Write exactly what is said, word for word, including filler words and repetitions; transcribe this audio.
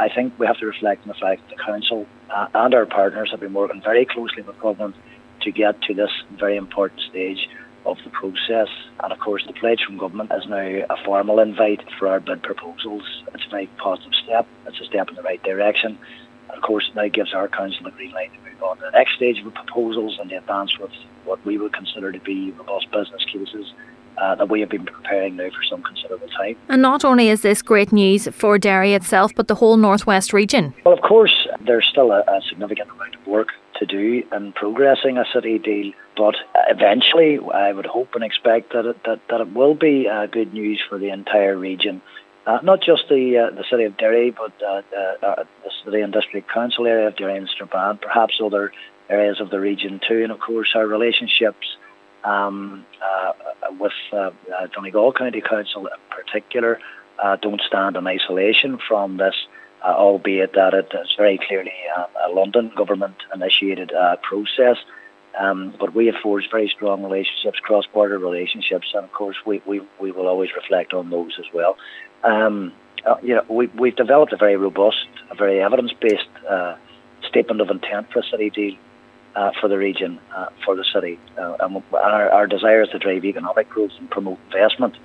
I think we have to reflect on the fact that the council uh, and our partners have been working very closely with government to get to this very important stage of the process. And of course, the pledge from government is now a formal invite for our bid proposals. It's a very positive step. It's a step in the right direction. And of course, it now gives our council a green light to move on to the next stage of the proposals and to advance with what we would consider to be robust business cases Uh, that we have been preparing now for some considerable time. And not only is this great news for Derry itself, but the whole Northwest region. Well, of course, there's still a, a significant amount of work to do in progressing a city deal, but eventually I would hope and expect that it, that, that it will be uh, good news for the entire region. Uh, not just the uh, the city of Derry, but uh, uh, uh, the city and district council area of Derry and Strabane, perhaps other areas of the region too, and of course our relationships Um, uh, with uh, uh, Donegal County Council in particular uh, don't stand in isolation from this, uh, albeit that it is very clearly uh, a London government initiated uh, process. Um, but we have forged very strong relationships, cross-border relationships, and of course we, we, we will always reflect on those as well. Um, uh, you know, we, we've developed a very robust, a very evidence-based uh, statement of intent for a city deal. Uh, for the region, uh, for the city. Uh, and our, our desire is to drive economic growth and promote investment.